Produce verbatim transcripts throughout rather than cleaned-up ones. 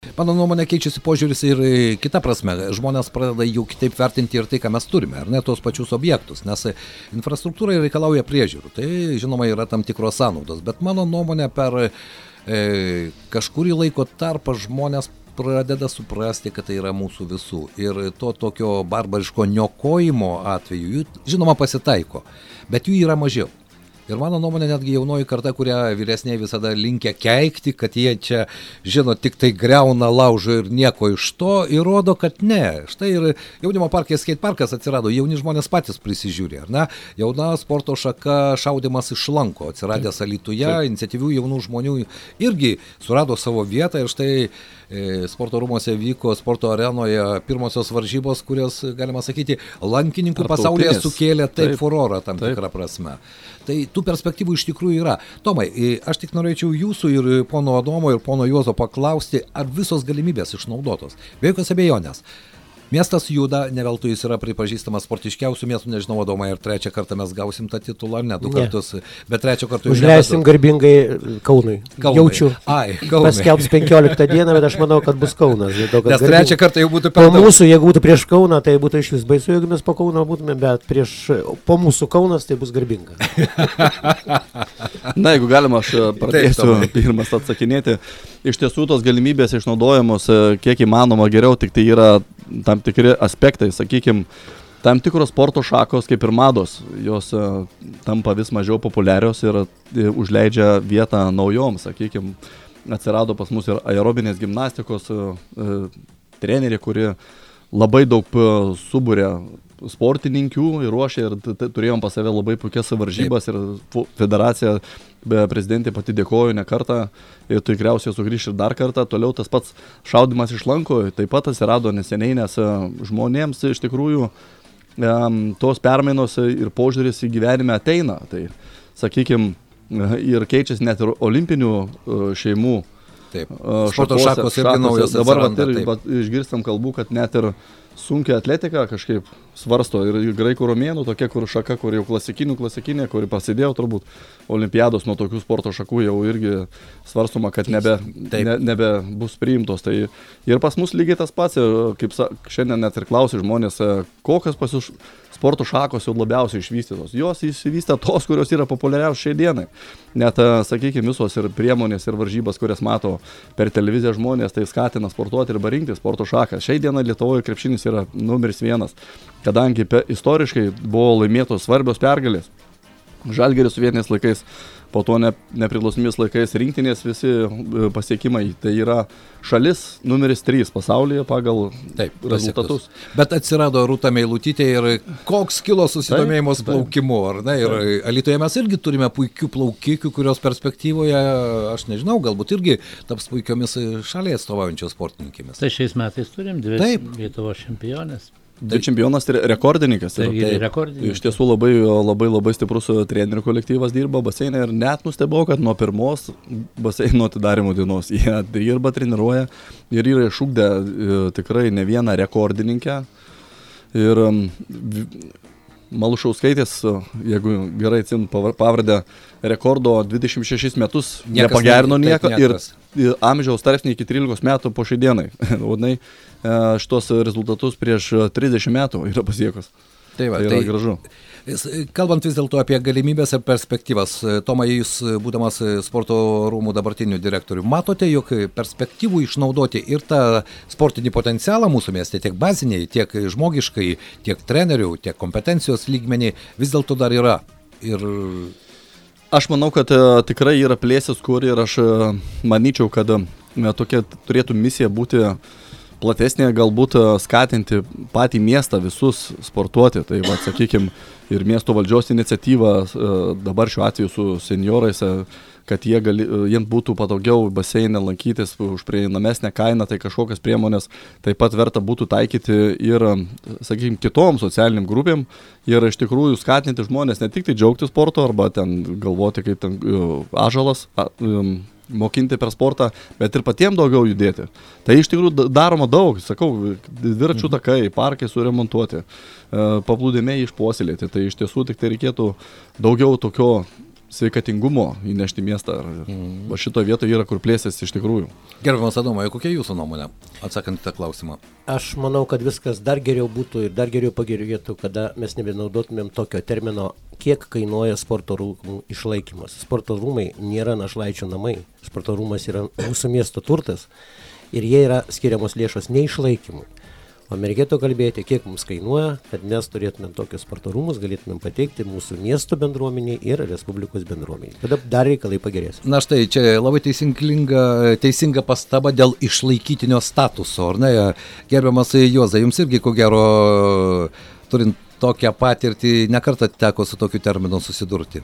Mano nuomonė keičiasi požiūris ir kita prasme. Žmonės pradeda jau kitaip vertinti ir tai, ką mes turime, ar ne, tos pačius objektus, nes infrastruktūra reikalauja priežiūrų. Tai, žinoma, yra tam tikros sąnaudos, bet mano nuomonė per e, kažkurį laiko tarpą žmonės pradeda suprasti, kad tai yra mūsų visų. Ir to tokio barbariško niokojimo atveju, jų, žinoma, pasitaiko, bet jų yra mažiau. Ir mano nuomonė, netgi jaunoji karta, kurią vyresniai visada linkia keikti, kad jie čia, žino, tik tai greuna, laužo ir nieko iš to, įrodo, kad ne. Štai ir jaunimo parke skate parkas atsirado, jauni žmonės patys prisižiūrė, ar ne? Jauna sporto šaka šaudimas iš lanko, atsiradęs Alytuje, iniciatyvių jaunų žmonių irgi surado savo vietą ir štai sporto rūmose vyko sporto arenoje pirmosios varžybos, kurios, galima sakyti, lankininkų pasaulyje sukėlė taip, taip furorą tam taip. Tikrą prasme. Tai tų perspektyvų iš tikrųjų yra. Tomai, aš tik norėčiau jūsų ir pono Adomo ir pono Juozo paklausti, ar visos galimybės išnaudotos. Be jokios abejonės. Miestas juda, ne veltui jis yra pripažįstamas sportiškiausių miestų, nežinau, Adomai, ir trečią kartą mes gausim tą titulą, ne du ne. kartus, bet trečią kartą jau užleisim garbingai Kaunui. Kaunui. Jaučiu. Ai, Kaunui. Paskelbs penkioliktą dieną, bet aš manau, kad bus Kaunas. Dėl to, kad nes garbingai... trečią kartą jau būtų per daug. Po mūsų, jeigu būtų prieš Kauną, tai būtų iš vis baisu, jeigu mes po Kauno būtume, bet prieš, po mūsų Kaunas tai bus garbinga. Na, jeigu galima, aš pradėsiu pirmas atsakinėti. Iš tiesų, tos galimybės išnaudojamos kiek įmanoma geriau, tik tai yra tam tikri aspektai, sakykime, tam tikros sporto šakos kaip ir mados, jos uh, tampa vis mažiau populiarios ir uh, užleidžia vietą naujom, sakykime, atsirado pas mus ir aerobinės gimnastikos uh, uh, trenerė, kuri labai daug uh, subūrė sportininkių ir ruošė ir t- t- turėjom pas save labai puikias varžybas ir federacija be prezidentė pati dėkoju ne kartą ir tu tikriausiai sugrįš ir dar kartą. Toliau tas pats šaudimas iš lanko taip pat atsirado neseniai, nes žmonėms iš tikrųjų um, tos permainos ir požiūris į gyvenimą ateina. Tai sakykime, ir keičiasi net ir olimpinių uh, šeimų. Taip, sporto šakos irgi naujos atsiranda. Dabar vat, ir, vat, išgirstam kalbų, kad net ir sunkia atletika kažkaip svarsto ir graikų romėnų, tokia kur šaka, kur jau klasikinių klasikinė, kuri prasidėjo turbūt olimpiados nuo tokių sporto šakų jau irgi svarstoma, kad nebe, ne, nebe bus priimtos. Tai ir pas mus lygiai tas pats, kaip šiandien net ir klausia žmonės, kokios pas jūs sporto šakos jau labiausiai išvystytos. Jos įsivystė tos, kurios yra populiariausios šiai dienai. Net, sakykime, visos ir priemonės ir varžybas, kurias mato per televiziją žmonės, tai skatina sportuoti ir rinkti sporto šaką. Šiai dienai Lietuvoje krepšinis yra numeris vienas, kadangi pe, istoriškai buvo laimėtos svarbios pergalės. Žalgiris sovietiniais laikais, po to ne, nepriklausomybės laikais rinktinės visi pasiekimai. Tai yra šalis numeris trys pasaulyje pagal taip, rezultatus. Bet atsirado Rūta Meilutytė ir koks kilo susidomėjimas plaukimu, ar ne? Ir Alytuje mes irgi turime puikių plaukikių, kurios perspektyvoje, aš nežinau, galbūt irgi taps puikiomis šaliai atstovaujančios sportininkėmis. Tai šiais metais turim dvi Lietuvos čempionės. Tai čempionas ir rekordininkas. Tai yra. rekordininkas. Iš tiesų labai, labai, labai stiprus trenerių kolektyvas dirba baseinai ir net nustebau, kad nuo pirmos baseino atidarimo dienos jie dirba, treniruoja ir yra išugdę tikrai ne vieną rekordininkę. Ir Malušauskaitės, jeigu gerai atsimenu pavardę, rekordo dvidešimt šešis metus niekas nepagerino nieko ir amžiaus tarpsnį iki trylikos metų po šiai dienai. Vadinai, šitos rezultatus prieš trisdešimt metų yra pasiekus. Tai, va, tai yra tai gražu. Kalbant vis dėlto apie galimybės ir perspektyvas, Tomai, jūs būdamas sporto rūmų dabartiniu direktoriu, matote, jog perspektyvų išnaudoti ir tą sportinį potencialą mūsų mieste, tiek baziniai, tiek žmogiškai, tiek trenerių, tiek kompetencijos lygmenį vis dėlto dar yra. Ir... Aš manau, kad uh, tikrai yra plėsis, kur ir aš uh, manyčiau, kad uh, tokia turėtų misija būti platesnė, galbūt skatinti patį miestą visus sportuoti. Tai, va, sakykime, ir miesto valdžios iniciatyva dabar šiuo atveju su senjorais, kad jie gali, jiems būtų patogiau baseinę lankytis už prieinamesnę kainą, tai kažkokias priemonės taip pat verta būtų taikyti ir, sakykime, kitom socialiniam grupėm ir iš tikrųjų skatinti žmonės ne tik tai džiaugti sporto arba ten galvoti kaip ten ąžuolas, mokinti per sportą, bet ir patiems daugiau judėti. Tai iš tikrųjų daroma daug, sakau, dviračių takai, parkai suremontuoti, paplūdimiai išpuoselėti. Tai iš tiesų tik tai reikėtų daugiau tokio sveikatingumo įnešti miestą. Mm. Va šito vietoje yra kur plėsis iš tikrųjų. Gerbiamas Adomai, kokia jūsų nuomonė, atsakant į tą klausimą? Aš manau, kad viskas dar geriau būtų ir dar geriau pagerėtų, kada mes nebenaudotumėm tokio termino, kiek kainuoja sporto rūmų išlaikymas. Sporto rūmai nėra našlaičių namai, sporto rūmas yra mūsų miesto turtas ir jie yra skiriamos lėšos neišlaikymui. O reikėtų kalbėti, kiek mums kainuoja, kad mes turėtumėm tokius sporto rūmus, galėtumėm pateikti mūsų miesto bendruomeniai ir Respublikos bendruomeniai. Tada dar reikalai pagerės. Na štai, čia labai teisinga, teisinga pastaba dėl išlaikytinio statuso, ar ne? Gerbiamas Juozai, jums irgi, ko gero, turint tokią patirtį, nekartą teko su tokiu terminu susidurti.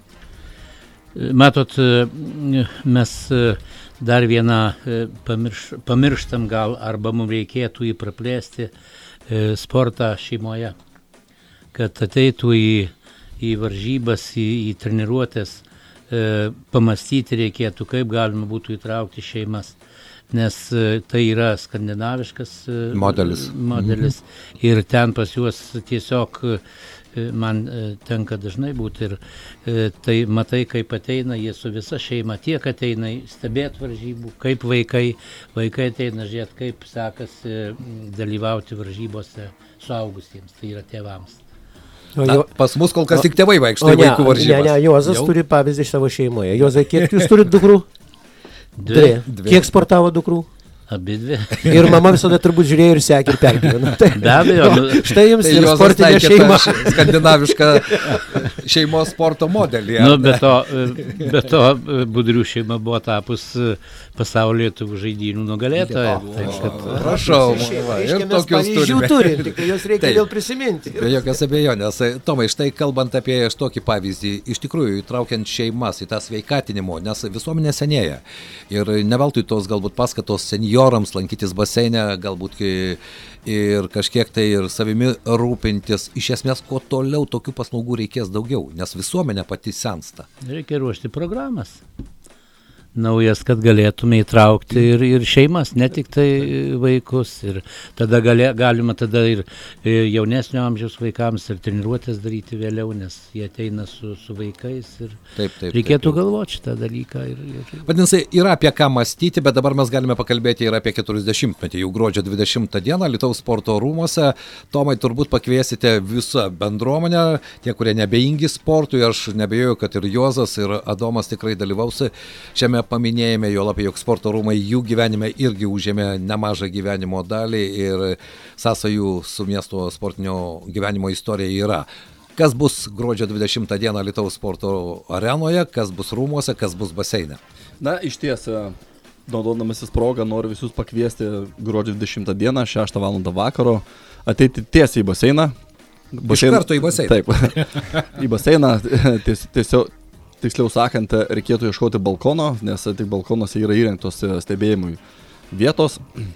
Matot, mes dar vieną pamirš, pamirštam gal, arba mums reikėtų jį praplėsti sportą šeimoje, kad ateitų į, į varžybas, į, į treniruotės, pamastyti reikėtų, kaip galima būtų įtraukti šeimas, nes tai yra skandinaviškas modelis, modelis mhm. ir ten pas juos tiesiog man tenka dažnai būti ir tai matai, kaip ateina jie su visa šeima, tiek ateina stebėti varžybų, kaip vaikai, vaikai ateina žiūrėti, kaip sekasi dalyvauti varžybose suaugusiems, tai yra tėvams. Na, pas mus kol kas tik tėvai vaikšto į vaikų varžybas. Ne, ne, Juozas Jau? turi pavyzdį iš savo šeimoje. Juozai, kiek jūs turit dukrų? Dvi. Dvi. Kiek sportavo dukrų? Abi dvi. Ir mama visada turbūt žiūrėjo ir sekė ir pergyveno. Tai, Be abejo. Štai jums tai ir sportinė šeima. Skandinavišką šeimos sporto modelį. Nu, be to, be to Budrių šeima buvo tapus pasaulio lietuvių žaidynių nugalėtoja. Prašau, ir tokius turime. Tik jos reikia vėl prisiminti. Be jokios abejonės. Tomai, štai kalbant apie tokį pavyzdį, iš tikrųjų įtraukiant šeimas į tą sveikatinimo, nes visuomenė senėja. Ir ne veltui tos galbūt paskatos seniorams lankytis baseine, galbūt ir kažkiek tai ir savimi rūpintis. Iš esmės, kuo toliau tokių paslaugų reikės daugiau, nes visuomenė pati sensta. Reikia ruošti programas naujas, kad galėtume įtraukti ir, ir šeimas, ne tik tai vaikus. Ir tada galė, galima tada ir jaunesnio amžiaus vaikams ir treniruotės daryti vėliau, nes jie ateina su, su vaikais ir taip, taip, reikėtų taip, taip. galvoti šitą dalyką. Ir, ir... Vadinasi, yra apie ką mąstyti, bet dabar mes galime pakalbėti ir apie keturiasdešimtmetį, jau gruodžio dvidešimtą dieną Alytaus sporto rūmuose. Tomai, turbūt pakviesite visą bendruomenę, tie, kurie nebeingi sportui, aš nebejoju, kad ir Juozas, ir Adomas tikrai dalyvaus šiame paminėjime, jo lapė, jog sporto rūmai jų gyvenime irgi užėmė nemažą gyvenimo dalį ir sąsajų su miesto sportinio gyvenimo istorija yra. Kas bus gruodžio dvidešimtą dieną Alytaus sporto arenoje, kas bus rūmuose, kas bus baseine? Na, iš ties, naudodamasis progą, noriu visus pakviesti gruodžio dvidešimtą dieną, šeštą valandą vakaro, ateiti tiesiai į baseiną. Baseiną. Iš karto į baseiną. Taip, į baseiną ties, tiesiog. Tiksliau sakant, reikėtų ieškoti balkono, nes tik balkonuose yra įrengtos stebėjimui vietos.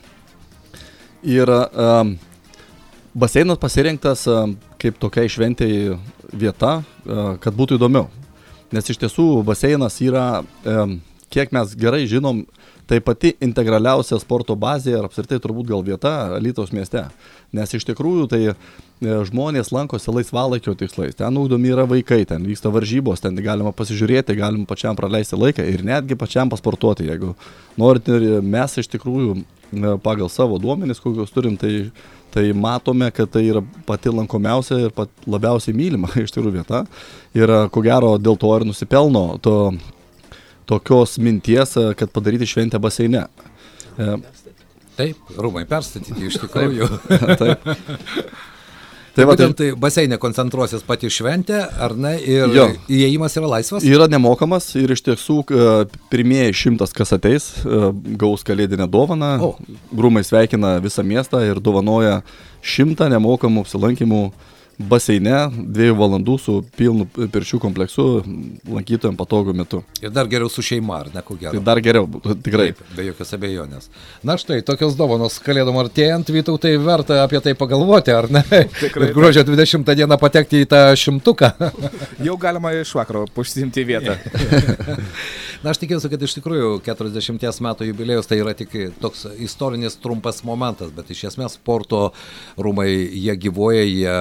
Ir um, baseinas pasirinktas um, kaip tokia šventėjai vieta, uh, kad būtų įdomiau. Nes iš tiesų baseinas yra, um, kiek mes gerai žinom, tai pati integraliausia sporto bazė ir apskritai turbūt gal vieta Alytaus mieste. Nes iš tikrųjų tai žmonės lankosi laisvalaikio tikslais, ten ugdomi yra vaikai, ten vyksta varžybos, ten galima pasižiūrėti, galima pačiam praleisti laiką ir netgi pačiam pasportuoti. Jeigu norite, mes iš tikrųjų pagal savo duomenis, kokius turim, tai, tai matome, kad tai yra pati lankomiausia ir pat labiausiai mylima iš tikrųjų vieta. Ir ko gero dėl to ir nusipelno to, tokios minties, kad padaryti šventę baseine. Taip, rūmai perstatyti iš tikrųjų. Taip. Tai būtent tai baseinė koncentruosis pati šventė, ar ne, ir jo. Įėjimas yra laisvas? Yra nemokamas ir iš tiesų pirmieji šimtas, kas ateis, gaus kalėdinę dovaną. O. Rūmai sveikina visą miestą ir dovanoja šimtą nemokamų apsilankymų baseine, dviejų valandų su pilnu pirčių kompleksu lankytojams patogiu metu. Ir dar geriau su šeima, ar ne, ko gero? Tai dar geriau, tikrai. Taip, be jokios abejonės. Na štai, tokios dovanos kalėdom artėjant, Vytautai, verta apie tai pagalvoti, ar ne? Tikrai. Ir gruodžio dvidešimtą dieną patekti į tą šimtuką. Jau galima iš vakaro užsiimti vietą. Na, aš tikiuosi, kad iš tikrųjų keturiasdešimties metų jubiliejus tai yra tik toks istorinis trumpas momentas, bet iš esmės sporto rūmai, jie gyvuoja, jie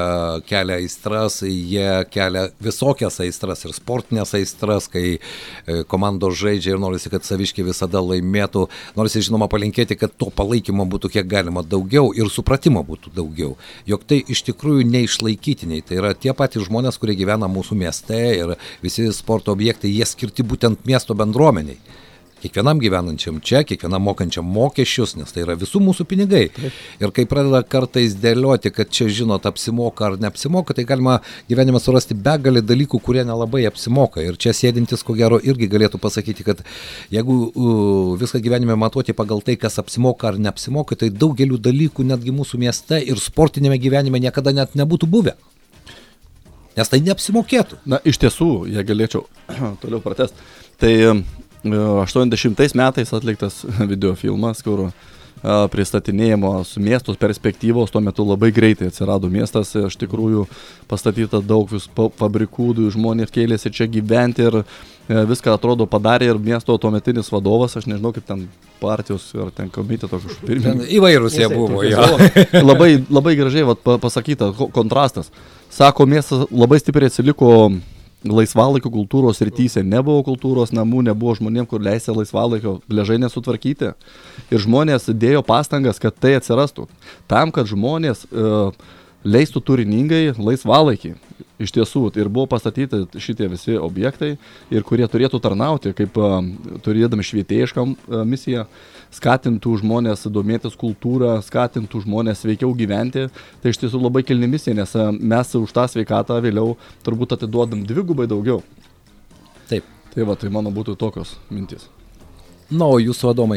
kelia aistras, jie kelia visokias aistras ir sportinės aistras, kai komandos žaidžia ir norisi, kad saviškiai visada laimėtų. Norisi, žinoma, palinkėti, kad to palaikymo būtų kiek galima daugiau ir supratimo būtų daugiau. Jog tai iš tikrųjų neišlaikytiniai. Tai yra tie patys žmonės, kurie gyvena mūsų mieste ir visi sporto objektai, jie skirti būtent miesto bendruomeniai. Kiekvienam gyvenančiam čia, kiekvienam mokančiam mokesčius, nes tai yra visų mūsų pinigai. Taip. Ir kai pradeda kartais dėlioti, kad čia, žinot, apsimoka ar neapsimoka, tai galima gyvenime surasti begalį dalykų, kurie nelabai apsimoka. Ir čia sėdintis, ko gero, irgi galėtų pasakyti, kad jeigu uh, viską gyvenime matuoti pagal tai, kas apsimoka ar neapsimoka, tai daugelių dalykų netgi mūsų mieste ir sportinėme gyvenime niekada net nebūtų buvę. Nes tai neapsimokėtų. Na, iš tiesų, jei galėčiau toliau pratęsti, tai aštuoniasdešimtais metais atliktas videofilmas, kur a, pristatinėjimo su miestos perspektyvos, tuo metu labai greitai atsirado miestas, iš tikrųjų pastatyta daug vis fabrikų, žmonės kėlėsi čia gyventi ir e, viską atrodo padarė ir miesto tuometinis vadovas, aš nežinau kaip ten partijos ar ten komiteto kažkokiu pirmininku. Įvairūs jie buvo, jo. Labai, labai gražiai vat, pasakyta, kontrastas. Sako, miestas labai stipriai atsiliko laisvalaikio kultūros rytyse, nebuvo kultūros namų, nebuvo žmonėm, kur leisė laisvalaikio, pliažai nesutvarkyti. Ir žmonės dėjo pastangas, kad tai atsirastų. Tam, kad žmonės e, leistų turiningai laisvalaikį. Iš tiesų, ir buvo pastatyti šitie visi objektai, ir kurie turėtų tarnauti, kaip e, turėdami švietėjišką e, misiją, skatintų žmonės domėtis kultūrą, skatintų žmonės sveikiau gyventi. Tai iš tiesų labai kilni misija, nes mes už tą sveikatą vėliau turbūt atiduodam dvigubai daugiau. Taip. Tai va, tai mano būtų tokios mintis. Na, o jūsų, Adomai?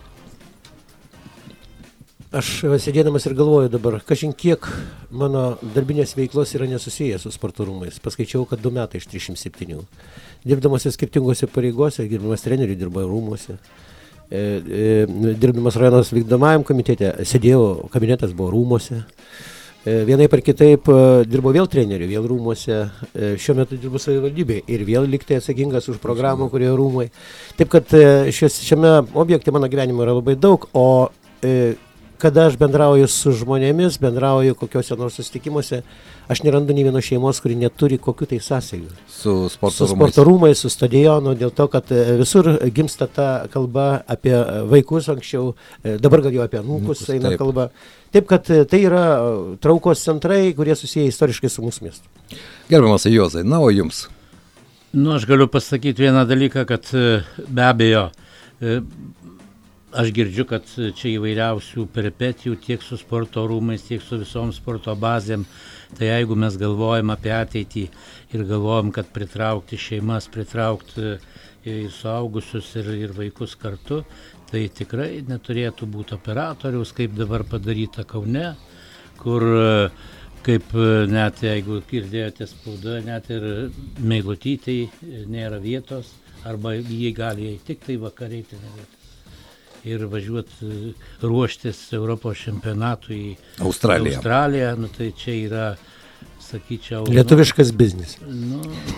Aš sėdėdamas ir galvoju dabar, kažin kiek mano darbinės veiklos yra nesusijęs su sporto rūmais. Paskaičiau, kad du metai iš trisdešimt septynių. Dirbdamas skirtingose pareigose, dirbdamas treneriu, dirbo rūmuose. E, e, dirbdamas rajonos vykdomajam komitete, sėdėjau, kabinetas buvo rūmuose. E, vienaip ar kitaip e, dirbau vėl treneriu, vėl rūmuose. E, šiuo metu dirbu savivaldybėje ir vėl liktai atsakingas už programą, kurioje rūmai. Taip kad e, šios, šiame objekte mano gyvenimo yra labai daug, o e, kada aš bendrauju su žmonėmis, bendrauju kokiuose nors susitikimuose, aš nerandu nei vienos šeimos, kuri neturi kokių tai sąsajų. Su sporto su rūmais. Sporto rūmais, su stadionu, dėl to, kad visur gimsta ta kalba apie vaikus anksčiau, dabar gal jau apie anūkus eina kalba. Taip, kad tai yra traukos centrai, kurie susiję istoriškai su mūsų miestu. Gerbiamas Juozai, na o jums? Nu, aš galiu pasakyti vieną dalyką, kad be abejo, aš girdžiu, kad čia įvairiausių peripetijų tiek su sporto rūmais, tiek su visom sporto bazėm. Tai jeigu mes galvojam apie ateitį ir galvojam, kad pritraukti šeimas, pritraukti ir suaugusius ir, ir vaikus kartu, tai tikrai neturėtų būti operatoriaus, kaip dabar padaryta Kaune, kur kaip net jeigu girdėjote spaudą, net ir Meilutytei nėra vietos, arba jie gali tik tai vakariai treniruotis ir važiuoti ruoštis Europos čempionatui į Australiją. Australiją, nu tai čia yra, sakyčiau... Lietuviškas nu, biznis. Nu,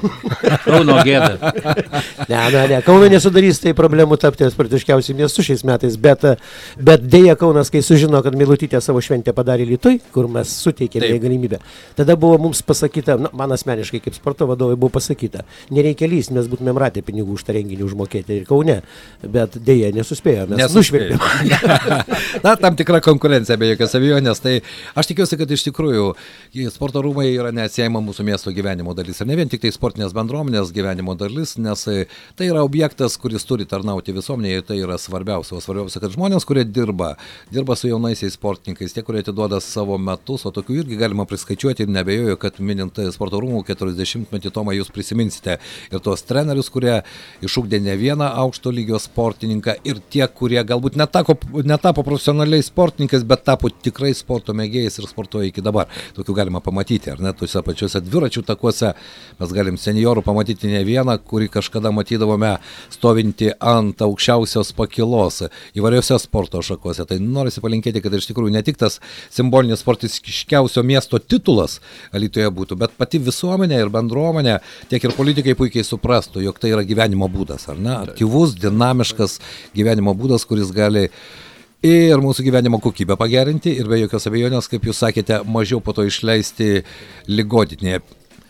Kauno gėda. Ne, ne, ne, Kaunui nesudarys tai problemų tapti sportiškiausių miestų šiais metais, bet, bet dėja Kaunas, kai sužino, kad Meilutytė savo šventę padarė Alytuj, kur mes suteikėme jai galimybę, tada buvo mums pasakyta, nu, man asmeniškai kaip sporto vadovai buvo pasakyta, nereikia lyst, mes būtumėm ratę pinigų už tą renginį užmokėti ir Kaune, bet dėja nesuspėjome, mes nušvilpėme. Na, tam tikra konkurencija, be jokios abejonės, tai aš tikiuosi, kad iš tikrųjų sporto rūmai yra neatsiejama mūsų miesto gyvenimo dalis. Ir ne vien tik tai sportinės bendruomenės gyvenimo dalis, nes tai yra objektas, kuris turi tarnauti visuomenėje, tai yra svarbiausia. O svarbiausia, kad žmonės, kurie dirba, dirba su jaunaisiais sportininkais, tie, kurie atiduoda savo metus, o tokių irgi galima priskaičiuoti ir nebejoju, kad minint sporto rūmų keturiasdešimtmetį Tomą jūs prisiminsite ir tos trenerius, kurie išugdė ne vieną aukšto lygio sportininką ir tie, kurie galbūt netapo, netapo profesionaliais sportininkais, bet tapo tikrai sporto mėgėjais ir sportuoja iki dabar. Tokių galima pamatyti, ar ne, tuose pačiuose dviračių takuose mes galim seniorų pamatyti ne vieną, kurį kažkada matydavome stovinti ant aukščiausios pakilos įvairiose sporto šakose. Tai norisi palinkėti, kad iš tikrųjų ne tik tas simbolinis sportiškiausio miesto titulas Alytuje būtų, bet pati visuomenė ir bendruomenė, tiek ir politikai puikiai suprastų, jog tai yra gyvenimo būdas, ar ne? Aktyvus, dinamiškas gyvenimo būdas, kuris gali ir mūsų gyvenimo kokybę pagerinti ir be jokios abejonės, kaip jūs sakėte, mažiau po to išleisti ligoninėje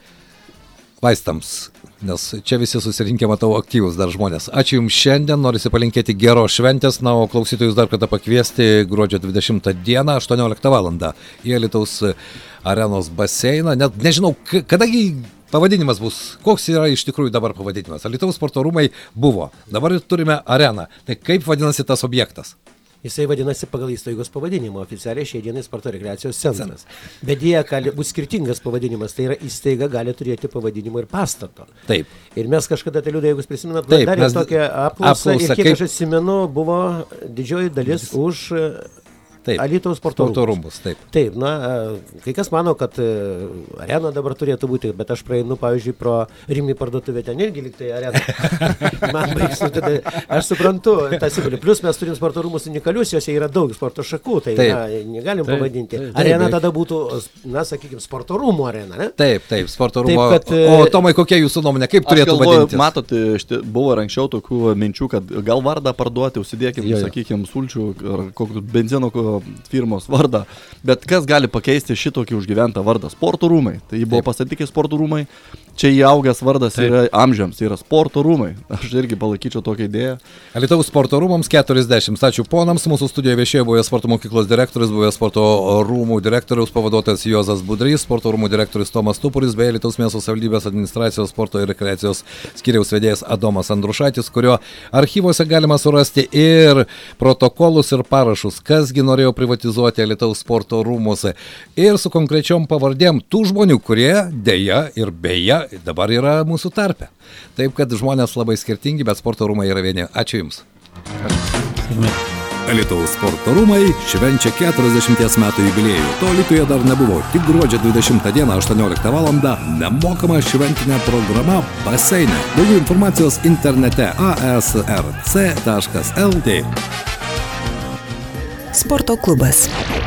vaistams. Nes čia visi susirinkę, matau, aktyvus dar žmonės. Ačiū Jums šiandien, norisi palinkėti geros šventės, na, o klausytojus dar kartą pakviesti gruodžio dvidešimtą dieną, aštuonioliktą valandą į Alytaus arenos baseiną. Net nežinau, kadagi pavadinimas bus, koks yra iš tikrųjų dabar pavadinimas. Alytaus sporto rūmai buvo, dabar turime areną. Tai kaip vadinasi tas objektas? Jisai vadinasi pagal įstaigos pavadinimą, oficialiai šiai dienai sporto rekreacijos centras. Bet jie gali būti skirtingas pavadinimas, tai yra įstaiga gali turėti pavadinimą ir pastato. Taip. Ir mes kažkada, tai liūdai, jeigu jūs prisimenat, Taip, darė mes tokią apklausą, apklausą, ir kiek kaip... aš atsimenu, buvo didžioji dalis už Taip, Alytaus sporto sporto rūmus. rūmus. Taip. Taip, na, kai kas mano, kad arena dabar turėtų būti, bet aš praeinu, pavyzdžiui, pro Rimi parduotuvę, ten irgi liktai arena. Man baigsiu, tada aš suprantu, tas įgulį. Plus mes turim sporto rūmus unikalius, jose yra daug sporto šakų, tai na, negalim taip, pavadinti. Taip, taip, arena taip. Tada būtų, na, sakykime, sporto rūmų arena, ne? Taip, taip, sporto rūmų. Taip, kad, o Tomai, kokia jūsų nuomonė, kaip turėtų vadintis? Matote, buvo ir anksčiau tokių minčių, kad gal vardą parduoti, užsidėkim, sakykime, sulčių ar kokio benzino firmos vardą, bet kas gali pakeisti šitokį užgyventą vardą? Sporto rūmai. Tai jį buvo pastatyti sporto rūmai, čia įaugęs vardas Taip. Yra amžiams, tai yra sporto rūmai. Aš irgi palaikyčiau tokią idėją. Alytaus sporto rūmams keturiasdešimt. Ačiū ponams, mūsų studijoje viešėjo buvęs sporto mokyklos direktorius, buvęs sporto rūmų direktoriaus pavaduotojas Juozas Budrys, sporto rūmų direktorius Tomas Tupuris, bei Alytaus miesto savivaldybės administracijos sporto ir rekreacijos skyriaus vedėjas Adomas Andrušaitis, kurio archyvuose galima surasti ir protokolus ir parašus, kasgi norėjo privatizuoti Alytaus sporto rūmuose ir su konkrečiom pavardėm tų žmonių, kurie dėja ir beje dabar yra mūsų tarpe. Taip, kad žmonės labai skirtingi, bet sporto rūmai yra vieni. Ačiū Jums. Ačiū. Alytaus sporto rūmai švenčia keturiasdešimties metų jubiliejų. To Alytuje dar nebuvo. Tik gruodžio dvidešimtą dieną aštuonioliktą valandą nemokama šventinė programa baseine. Daugiau informacijos internete a s r c taškas l t. Sporto klubas.